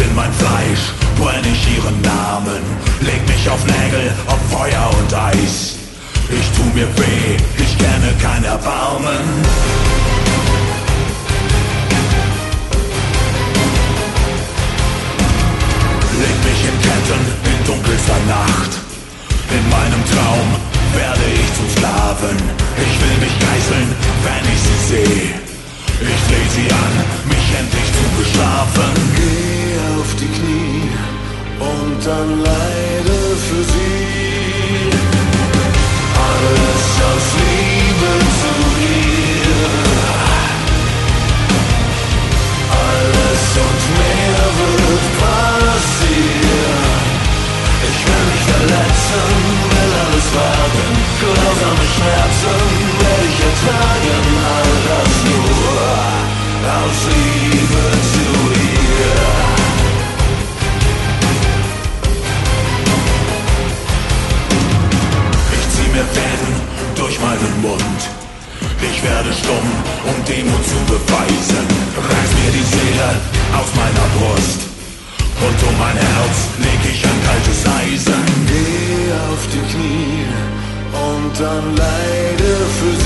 in mein Fleisch, brenn ich ihren Namen, leg mich auf Nägel, auf Feuer und Eis. Ich tu mir weh, ich kenne kein Erbarmen. Leg mich in Ketten in dunkelster Nacht. In meinem Traum werde ich zum Sklaven. Ich will mich geißeln, wenn ich sie seh. Ich dreh sie an, mich endlich zu bestrafen. Geh auf die Knie und dann leide für sie. Alles aus Liebe zu ihr. Alles und mehr wird passieren. Ich will mich verletzen, will alles wagen. Grausame Schmerzen werde ich ertragen. All das nur aus Liebe zu ihr. Ich zieh mir Fäden durch meinen Mund. Ich werde stumm, um Demut zu beweisen. Reiß mir die Seele aus meiner Brust. Und um mein Herz leg ich ein kaltes Eisen. Geh auf die Knie und dann leide für